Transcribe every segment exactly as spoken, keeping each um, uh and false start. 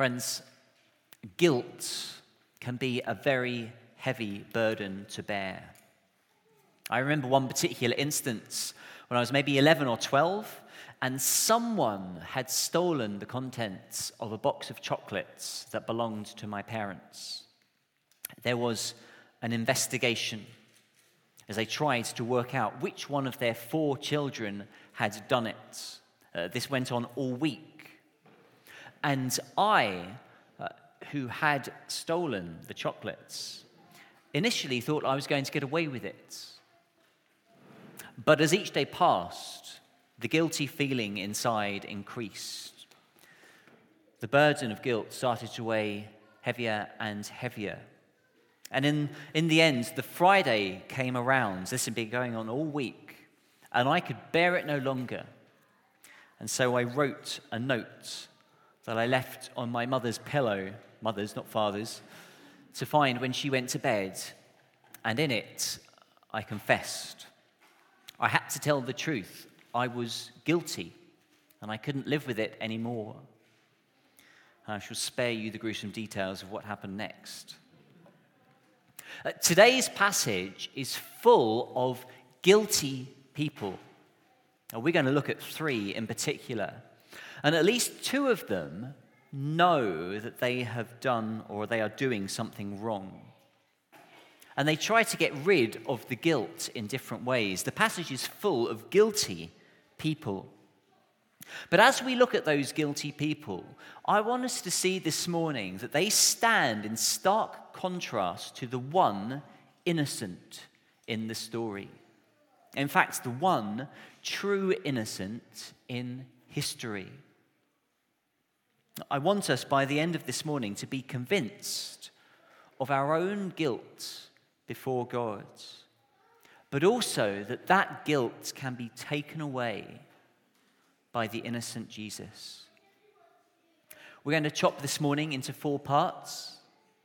Friends, guilt can be a very heavy burden to bear. I remember one particular instance when I was maybe eleven or twelve, and someone had stolen the contents of a box of chocolates that belonged to my parents. There was an investigation as they tried to work out which one of their four children had done it. Uh, this went on all week. And I, uh, who had stolen the chocolates, initially thought I was going to get away with it. But as each day passed, the guilty feeling inside increased. The burden of guilt started to weigh heavier and heavier. And in, in the end, the Friday came around. This had been going on all week, and I could bear it no longer. And so I wrote a note that I left on my mother's pillow, mother's, not father's, to find when she went to bed. And in it, I confessed. I had to tell the truth. I was guilty, and I couldn't live with it anymore. I shall spare you the gruesome details of what happened next. Uh, today's passage is full of guilty people. Now, we're going to look at three in particular. And at least two of them know that they have done or they are doing something wrong. And they try to get rid of the guilt in different ways. The passage is full of guilty people. But as we look at those guilty people, I want us to see this morning that they stand in stark contrast to the one innocent in the story. In fact, the one true innocent in history. I want us by the end of this morning to be convinced of our own guilt before God, but also that that guilt can be taken away by the innocent Jesus. We're going to chop this morning into four parts.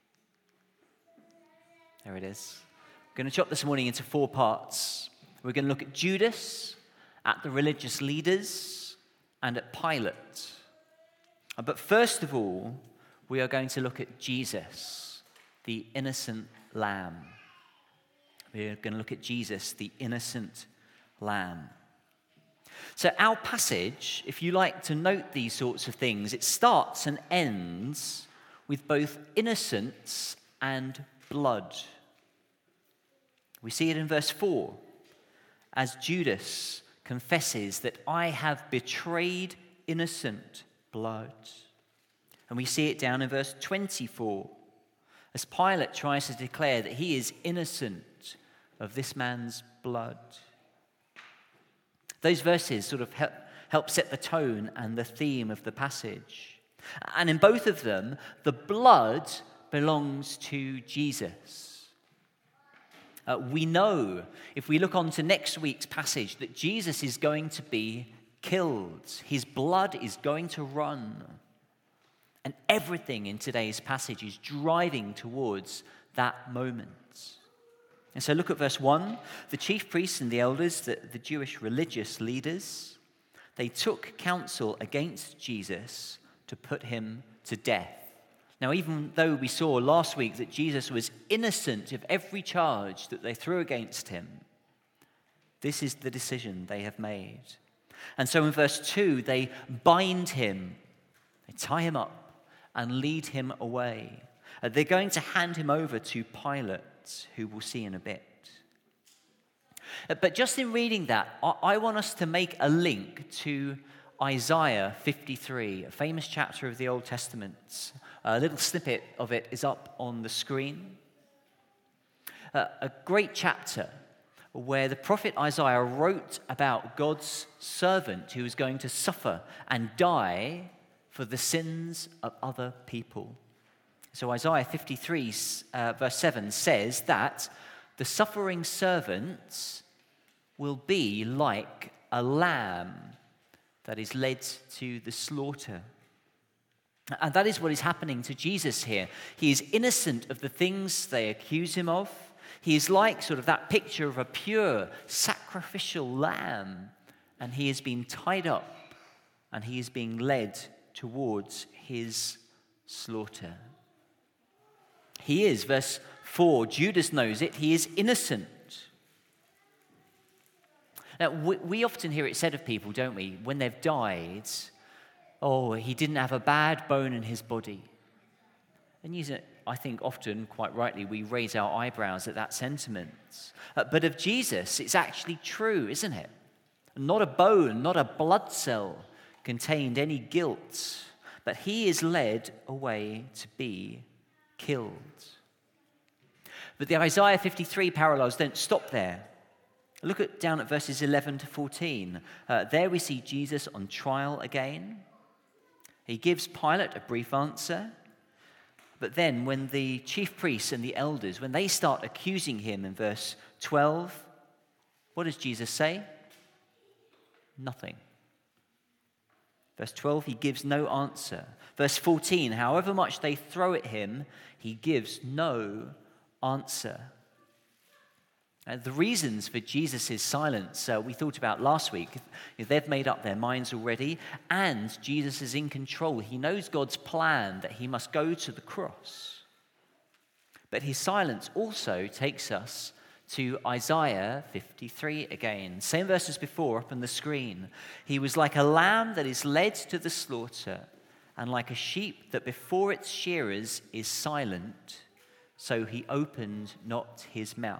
There it is. We're going to chop this morning into four parts. We're going to look at Judas, at the religious leaders, and at Pilate. But first of all, we are going to look at Jesus, the innocent lamb. We're going to look at Jesus, the innocent lamb. So our passage, if you like to note these sorts of things, it starts and ends with both innocence and blood. We see it in verse four, as Judas confesses that I have betrayed innocent blood. And we see it down in verse twenty-four, as Pilate tries to declare that he is innocent of this man's blood. Those verses sort of help, help set the tone and the theme of the passage. And in both of them, the blood belongs to Jesus. Uh, we know, if we look on to next week's passage, that Jesus is going to be killed. His blood is going to run. And everything in today's passage is driving towards that moment. And so look at verse one. The chief priests and the elders, the, the Jewish religious leaders, they took counsel against Jesus to put him to death. Now, even though we saw last week that Jesus was innocent of every charge that they threw against him, this is the decision they have made. And so in verse two, they bind him, they tie him up and lead him away. Uh, they're going to hand him over to Pilate, who we'll see in a bit. Uh, but just in reading that, I, I want us to make a link to Isaiah fifty-three, a famous chapter of the Old Testament. A little snippet of it is up on the screen. Uh, a great chapter where the prophet Isaiah wrote about God's servant who is going to suffer and die for the sins of other people. So Isaiah fifty-three, uh, verse seven says that the suffering servant will be like a lamb that is led to the slaughter. And that is what is happening to Jesus here. He is innocent of the things they accuse him of. He is like sort of that picture of a pure sacrificial lamb, and he is being tied up and he is being led towards his slaughter. He is, verse four, Judas knows it, he is innocent. Now, we, we often hear it said of people, don't we, when they've died, oh, he didn't have a bad bone in his body. And you know, I think often, quite rightly, we raise our eyebrows at that sentiment. Uh, but of Jesus, it's actually true, isn't it? Not a bone, not a blood cell contained any guilt, but he is led away to be killed. But the Isaiah fifty-three parallels don't stop there. Look at down at verses eleven to fourteen. Uh, there we see Jesus on trial again. He gives Pilate a brief answer. But then when the chief priests and the elders, when they start accusing him in verse twelve, what does Jesus say? Nothing. Verse twelve, he gives no answer. Verse fourteen, however much they throw at him, he gives no answer. And the reasons for Jesus' silence uh, we thought about last week. If they've made up their minds already, and Jesus is in control. He knows God's plan that he must go to the cross. But his silence also takes us to Isaiah fifty-three again. Same verse as before up on the screen. He was like a lamb that is led to the slaughter, and like a sheep that before its shearers is silent, so he opened not his mouth.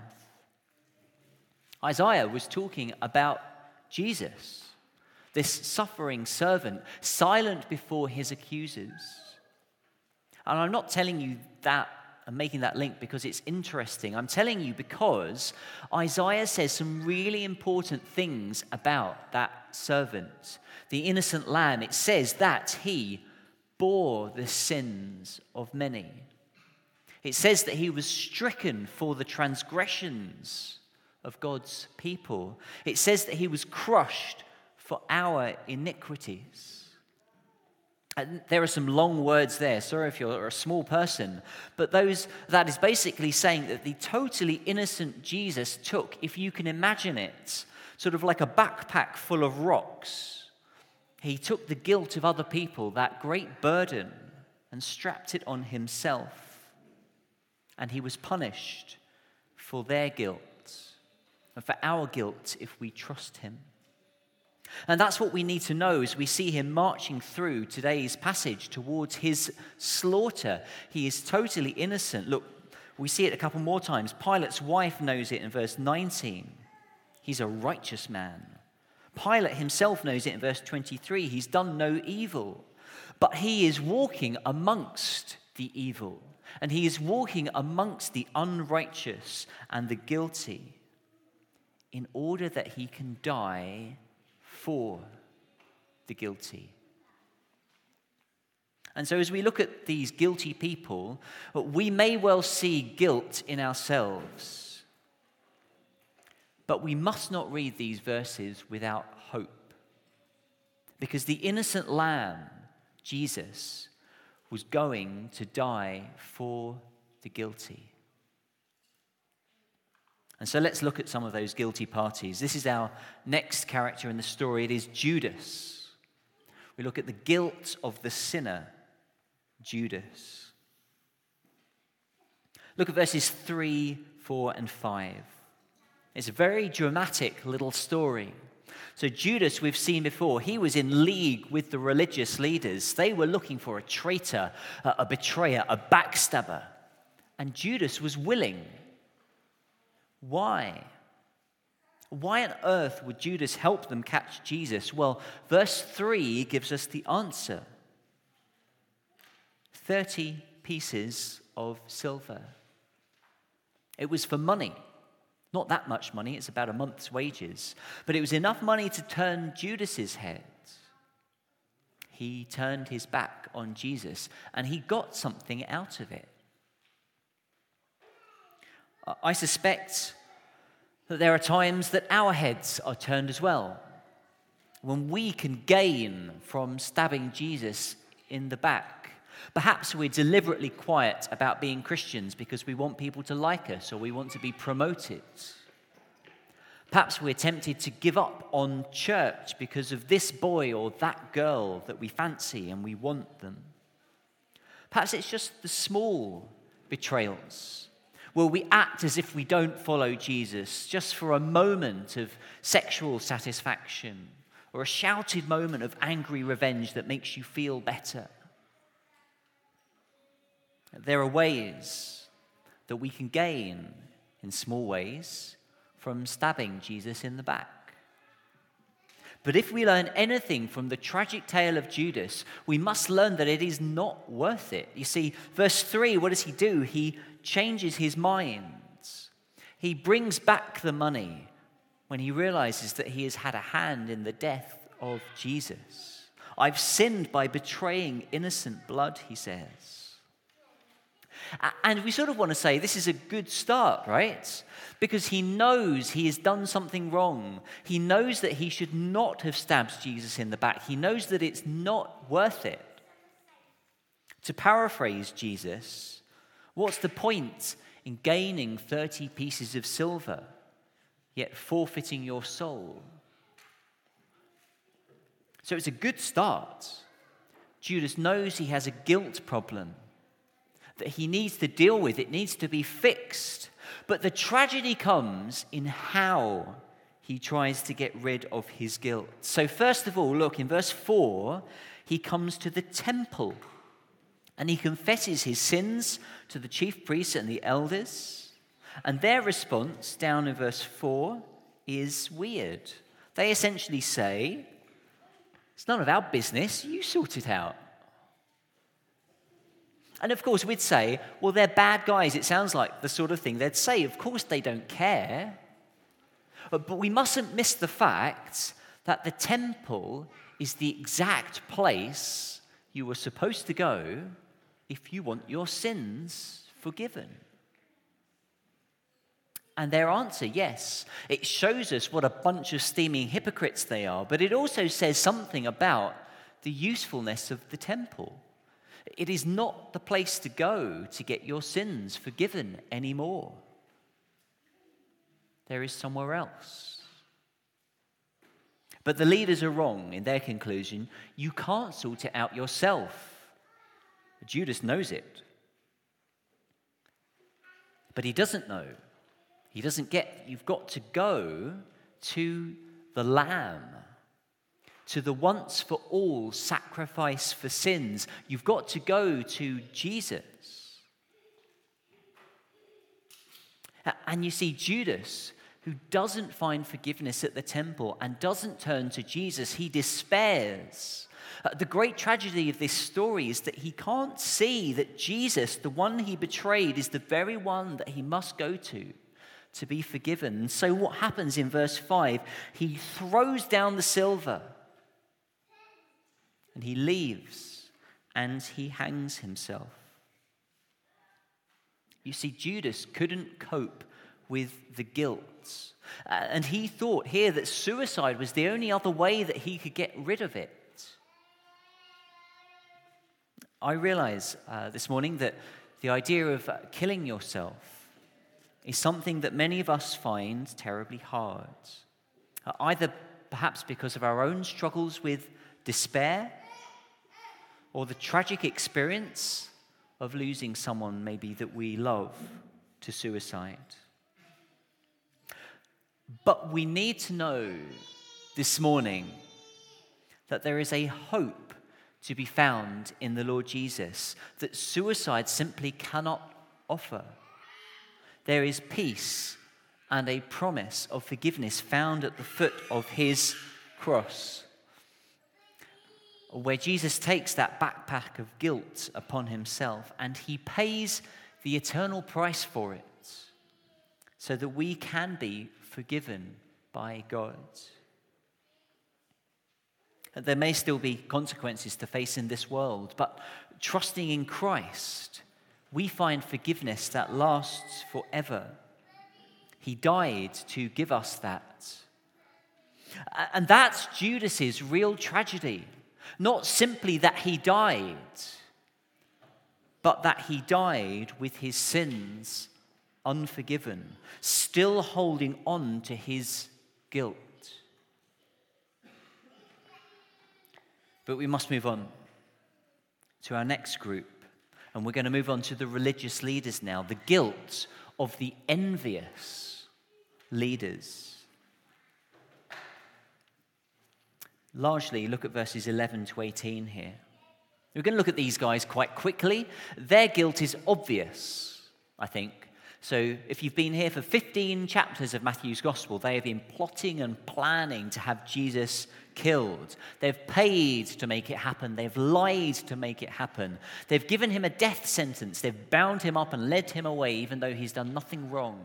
Isaiah was talking about Jesus, this suffering servant, silent before his accusers. And I'm not telling you that and making that link because it's interesting. I'm telling you because Isaiah says some really important things about that servant, the innocent lamb. It says that he bore the sins of many. It says that he was stricken for the transgressions of God's people. It says that he was crushed for our iniquities. And there are some long words there. Sorry if you're a small person, but those that is basically saying that the totally innocent Jesus took, if you can imagine it, sort of like a backpack full of rocks. He took the guilt of other people, that great burden, and strapped it on himself. And he was punished for their guilt and for our guilt if we trust him. And that's what we need to know as we see him marching through today's passage towards his slaughter. He is totally innocent. Look, we see it a couple more times. Pilate's wife knows it in verse nineteen. He's a righteous man. Pilate himself knows it in verse twenty-three. He's done no evil, but he is walking amongst the evil, and he is walking amongst the unrighteous and the guilty in order that he can die for the guilty. And so as we look at these guilty people, we may well see guilt in ourselves, but we must not read these verses without hope, because the innocent lamb, Jesus, was going to die for the guilty. And so let's look at some of those guilty parties. This is our next character in the story. It is Judas. We look at the guilt of the sinner, Judas. Look at verses three, four, and five. It's a very dramatic little story. So Judas, we've seen before, he was in league with the religious leaders. They were looking for a traitor, a betrayer, a backstabber. And Judas was willing. Why? Why on earth would Judas help them catch Jesus? Well, verse three gives us the answer. Thirty pieces of silver. It was for money. Not that much money, it's about a month's wages. But it was enough money to turn Judas's head. He turned his back on Jesus, and he got something out of it. I suspect that there are times that our heads are turned as well, when we can gain from stabbing Jesus in the back. Perhaps we're deliberately quiet about being Christians because we want people to like us or we want to be promoted. Perhaps we're tempted to give up on church because of this boy or that girl that we fancy and we want them. Perhaps it's just the small betrayals where we act as if we don't follow Jesus just for a moment of sexual satisfaction or a shouted moment of angry revenge that makes you feel better. There are ways that we can gain, in small ways, from stabbing Jesus in the back. But if we learn anything from the tragic tale of Judas, we must learn that it is not worth it. You see, verse three, what does he do? He changes his mind. He brings back the money when he realizes that he has had a hand in the death of Jesus. I've sinned by betraying innocent blood, he says. And we sort of want to say this is a good start, right? Because he knows he has done something wrong. He knows that he should not have stabbed Jesus in the back. He knows that it's not worth it. To paraphrase Jesus, what's the point in gaining thirty pieces of silver, yet forfeiting your soul? So it's a good start. Judas knows he has a guilt problem that he needs to deal with. It needs to be fixed. But the tragedy comes in how he tries to get rid of his guilt. So first of all, look, in verse four, he comes to the temple and he confesses his sins to the chief priests and the elders. And their response, down in verse four, is weird. They essentially say, it's none of our business, you sort it out. And of course, we'd say, well, they're bad guys. It sounds like the sort of thing they'd say. Of course, they don't care. But we mustn't miss the fact that the temple is the exact place you were supposed to go if you want your sins forgiven. And their answer, yes, it shows us what a bunch of steaming hypocrites they are, but it also says something about the usefulness of the temple. It is not the place to go to get your sins forgiven anymore. There is somewhere else. But the leaders are wrong in their conclusion. You can't sort it out yourself. Judas knows it. But he doesn't know. He doesn't get, you've got to go to the Lamb, to the once-for-all sacrifice for sins. You've got to go to Jesus. And you see, Judas, who doesn't find forgiveness at the temple and doesn't turn to Jesus, he despairs. Uh, the great tragedy of this story is that he can't see that Jesus, the one he betrayed, is the very one that he must go to to be forgiven. And so what happens in verse five? He throws down the silver and he leaves and he hangs himself. You see, Judas couldn't cope with the guilt. Uh, and he thought here that suicide was the only other way that he could get rid of it. I realize uh, this morning that the idea of uh, killing yourself is something that many of us find terribly hard. Uh, either perhaps because of our own struggles with despair or the tragic experience of losing someone maybe that we love to suicide. But we need to know this morning that there is a hope to be found in the Lord Jesus that suicide simply cannot offer. There is peace and a promise of forgiveness found at the foot of his cross, where Jesus takes that backpack of guilt upon himself and he pays the eternal price for it so that we can be forgiven by God. There may still be consequences to face in this world, but trusting in Christ, we find forgiveness that lasts forever. He died to give us that. And that's Judas's real tragedy. Not simply that he died, but that he died with his sins unforgiven, still holding on to his guilt. But we must move on to our next group, And we're going to move on to the religious leaders now, the guilt of the envious leaders. Largely, look at verses eleven to eighteen here. We're going to look at these guys quite quickly. Their guilt is obvious, I think. So if you've been here for fifteen chapters of Matthew's Gospel, they have been plotting and planning to have Jesus killed. They've paid to make it happen. They've lied to make it happen. They've given him a death sentence. They've bound him up and led him away, even though he's done nothing wrong.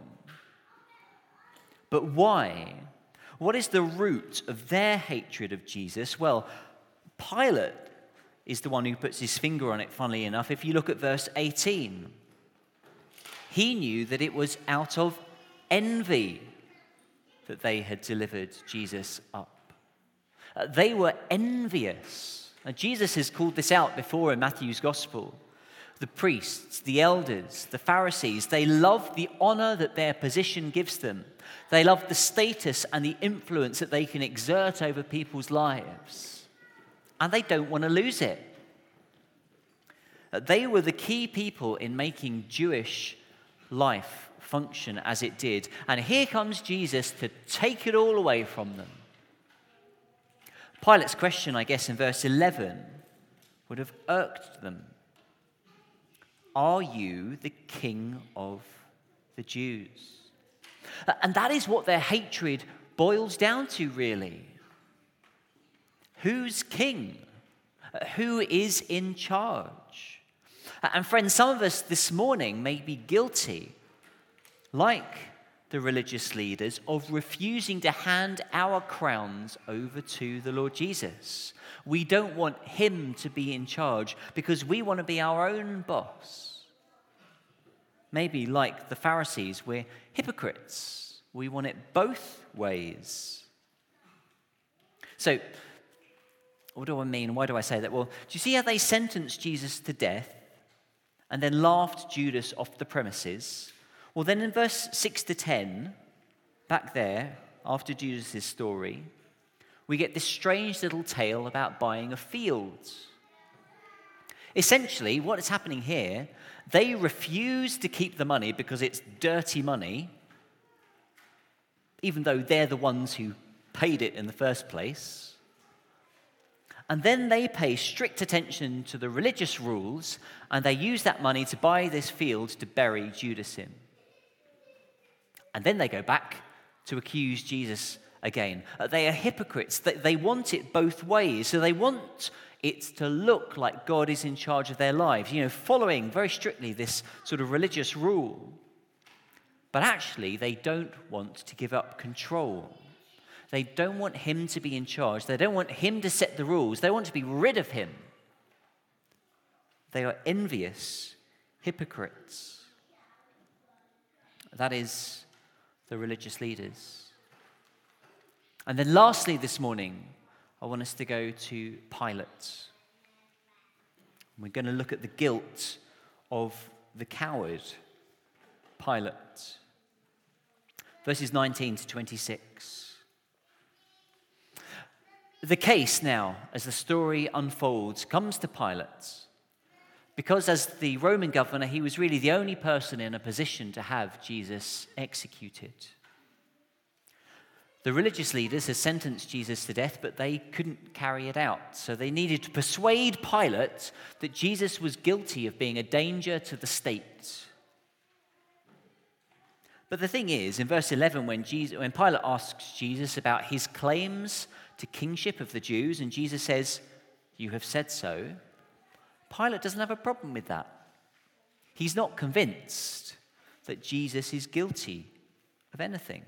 But why? What is the root of their hatred of Jesus? Well, Pilate is the one who puts his finger on it, funnily enough. If you look at verse eighteen, he knew that it was out of envy that they had delivered Jesus up. Uh, they were envious. Now, Jesus has called this out before in Matthew's Gospel. The priests, the elders, the Pharisees, they love the honor that their position gives them. They love the status and the influence that they can exert over people's lives. And they don't want to lose it. They were the key people in making Jewish life function as it did. And here comes Jesus to take it all away from them. Pilate's question, I guess, in verse eleven would have irked them. Are you the king of the Jews? And that is what their hatred boils down to, really. Who's king? Who is in charge? And friends, some of us this morning may be guilty, like the religious leaders, of refusing to hand our crowns over to the Lord Jesus. We don't want him to be in charge because we want to be our own boss. Maybe like the Pharisees, we're hypocrites. We want it both ways. So, what do I mean? Why do I say that? Well, do you see how they sentenced Jesus to death and then laughed Judas off the premises? Well, then in verse six to ten, back there, after Judas' story, we get this strange little tale about buying a field. Essentially, what is happening here, they refuse to keep the money because it's dirty money, even though they're the ones who paid it in the first place. And then they pay strict attention to the religious rules, and they use that money to buy this field to bury Judas in. And then they go back to accuse Jesus again. Uh, they are hypocrites. They, they want it both ways. So they want it to look like God is in charge of their lives, you know, following very strictly this sort of religious rule. But actually, they don't want to give up control. They don't want him to be in charge. They don't want him to set the rules. They want to be rid of him. They are envious hypocrites. That is the religious leaders. And then lastly this morning, I want us to go to Pilate. We're going to look at the guilt of the coward, Pilate. Verses nineteen to twenty-six. The case now, as the story unfolds, comes to Pilate because as the Roman governor, he was really the only person in a position to have Jesus executed. The religious leaders had sentenced Jesus to death, but they couldn't carry it out. So they needed to persuade Pilate that Jesus was guilty of being a danger to the state. But the thing is, in verse eleven, when, Jesus, when Pilate asks Jesus about his claims to kingship of the Jews, and Jesus says, "You have said so," Pilate doesn't have a problem with that. He's not convinced that Jesus is guilty of anything.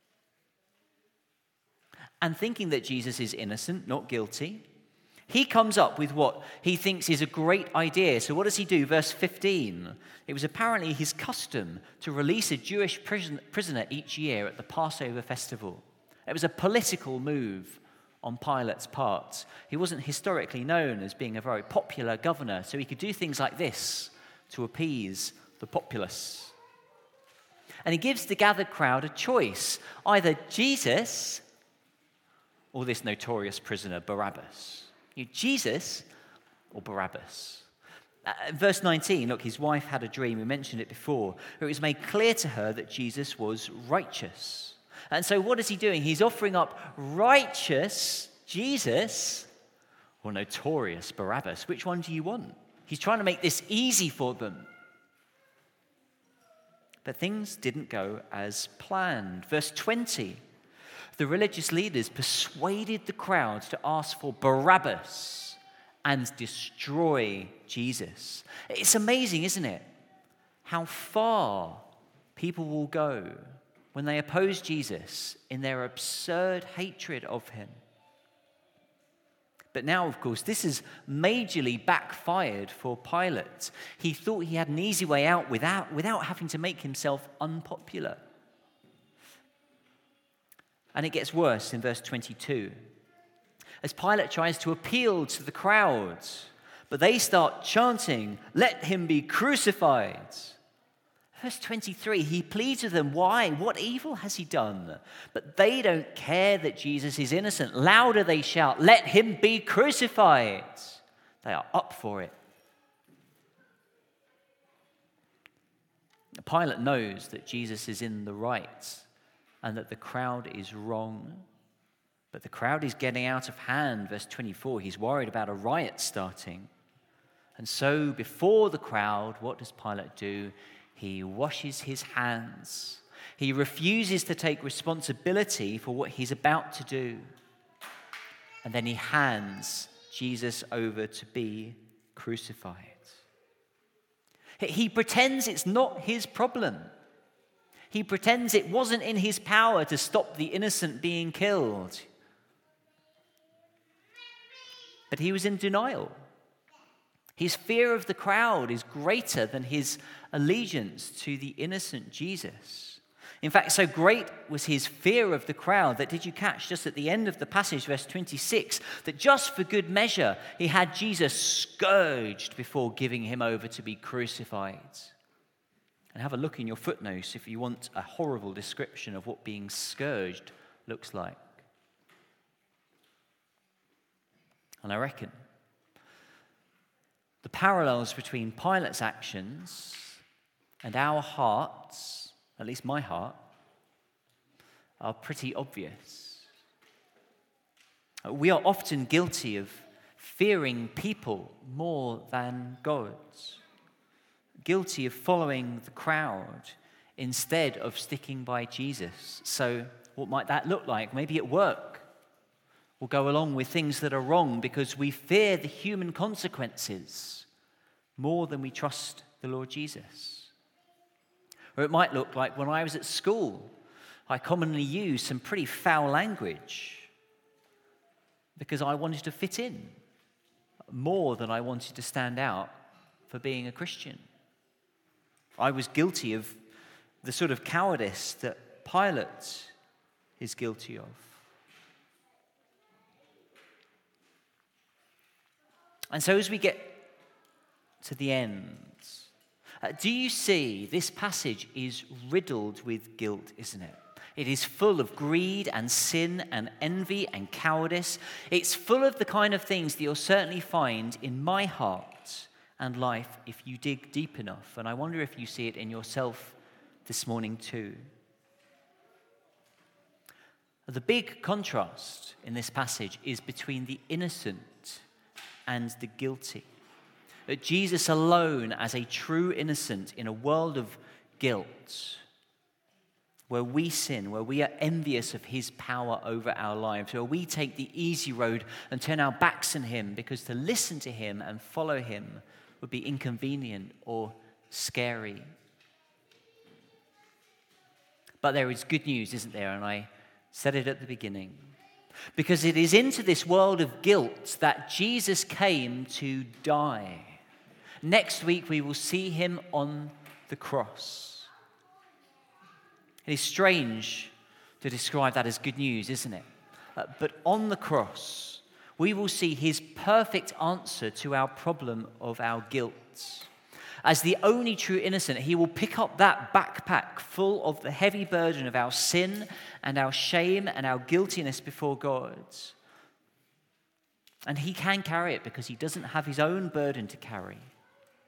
And thinking that Jesus is innocent, not guilty, he comes up with what he thinks is a great idea. So what does he do? Verse fifteen. It was apparently his custom to release a Jewish prison, prisoner each year at the Passover festival. It was a political move on Pilate's part. He wasn't historically known as being a very popular governor, so he could do things like this to appease the populace. And he gives the gathered crowd a choice, either Jesus or this notorious prisoner, Barabbas. You know, Jesus or Barabbas. Uh, verse nineteen, look, his wife had a dream. We mentioned it before. It was made clear to her that Jesus was righteous. And so what is he doing? He's offering up righteous Jesus or notorious Barabbas. Which one do you want? He's trying to make this easy for them. But things didn't go as planned. Verse twenty, the religious leaders persuaded the crowds to ask for Barabbas and destroy Jesus. It's amazing, isn't it? How far people will go when they oppose Jesus in their absurd hatred of him. But now, of course, this has majorly backfired for Pilate. He thought he had an easy way out without, without having to make himself unpopular. And it gets worse in verse twenty-two. As Pilate tries to appeal to the crowds, but they start chanting, "Let him be crucified." Verse twenty-three, he pleads with them, why? What evil has he done? But they don't care that Jesus is innocent. Louder they shout, "Let him be crucified." They are up for it. Pilate knows that Jesus is in the right and that the crowd is wrong. But the crowd is getting out of hand. Verse twenty-four, he's worried about a riot starting. And so before the crowd, what does Pilate do? He washes his hands. He refuses to take responsibility for what he's about to do. And then he hands Jesus over to be crucified. He pretends it's not his problem. He pretends it wasn't in his power to stop the innocent being killed. But he was in denial. His fear of the crowd is greater than his allegiance to the innocent Jesus. In fact, so great was his fear of the crowd that, did you catch just at the end of the passage, verse twenty-six, that just for good measure, he had Jesus scourged before giving him over to be crucified. And have a look in your footnotes if you want a horrible description of what being scourged looks like. And I reckon the parallels between Pilate's actions and our hearts, at least my heart, are pretty obvious. We are often guilty of fearing people more than God, guilty of following the crowd instead of sticking by Jesus. So what might that look like? Maybe at work. We'll go along with things that are wrong because we fear the human consequences more than we trust the Lord Jesus. Or it might look like when I was at school, I commonly used some pretty foul language because I wanted to fit in more than I wanted to stand out for being a Christian. I was guilty of the sort of cowardice that Pilate is guilty of. And so as we get to the end, uh, do you see this passage is riddled with guilt, isn't it? It is full of greed and sin and envy and cowardice. It's full of the kind of things that you'll certainly find in my heart and life if you dig deep enough. And I wonder if you see it in yourself this morning too. The big contrast in this passage is between the innocent and the guilty. That Jesus alone as a true innocent in a world of guilt, where we sin, where we are envious of his power over our lives, where we take the easy road and turn our backs on him because to listen to him and follow him would be inconvenient or scary. But there is good news, isn't there? And I said it at the beginning. Because it is into this world of guilt that Jesus came to die. Next week we will see him on the cross. It is strange to describe that as good news, isn't it? Uh, but on the cross, we will see his perfect answer to our problem of our guilt. As the only true innocent, he will pick up that backpack full of the heavy burden of our sin and our shame and our guiltiness before God. And he can carry it because he doesn't have his own burden to carry.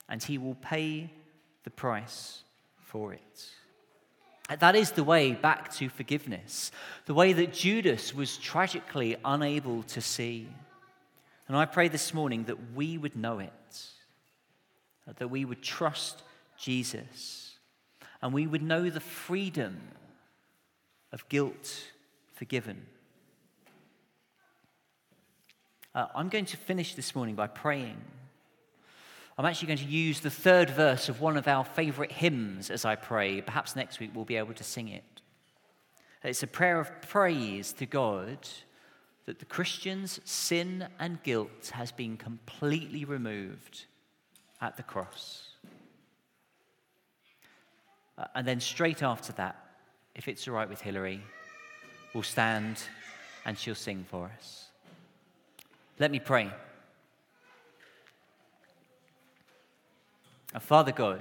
and he will pay the price for it. That is the way back to forgiveness, the way that Judas was tragically unable to see. And I pray this morning that we would know it, that we would trust Jesus, and we would know the freedom of guilt forgiven. Uh, I'm going to finish this morning by praying. I'm actually going to use the third verse of one of our favorite hymns as I pray. Perhaps next week we'll be able to sing it. It's a prayer of praise to God that the Christian's sin and guilt has been completely removed at the cross. Uh, and then straight after that, if it's all right with Hilary, we'll stand and she'll sing for us. Let me pray. Uh, Father God,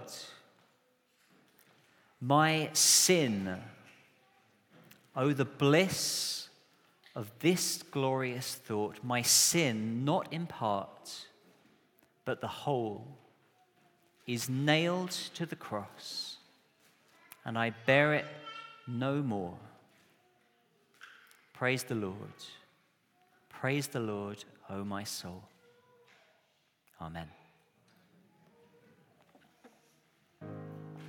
my sin, oh, the bliss of this glorious thought, my sin, not in part, but the whole, is nailed to the cross, and I bear it no more. Praise the Lord. Praise the Lord, O my soul. Amen.